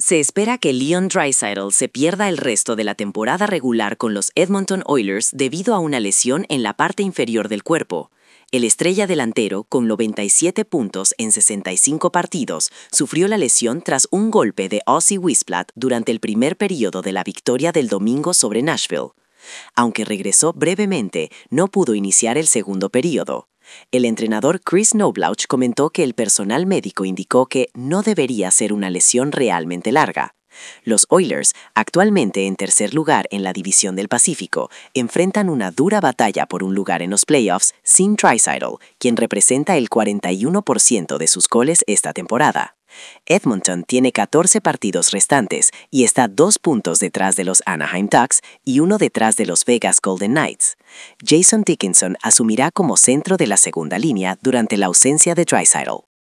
Se espera que Leon Draisaitl se pierda el resto de la temporada regular con los Edmonton Oilers debido a una lesión en la parte inferior del cuerpo. El estrella delantero, con 97 puntos en 65 partidos, sufrió la lesión tras un golpe de Ozzie Wiesblatt durante el primer período de la victoria del domingo sobre Nashville. Aunque regresó brevemente, no pudo iniciar el segundo período. El entrenador Chris Knoblauch comentó que el personal médico indicó que no debería ser una lesión realmente larga. Los Oilers, actualmente en tercer lugar en la División del Pacífico, enfrentan una dura batalla por un lugar en los playoffs sin Draisaitl, quien representa el 41% de sus goles esta temporada. Edmonton tiene 14 partidos restantes y está 2 puntos detrás de los Anaheim Ducks y 1 detrás de los Vegas Golden Knights. Jason Dickinson asumirá como centro de la segunda línea durante la ausencia de Draisaitl.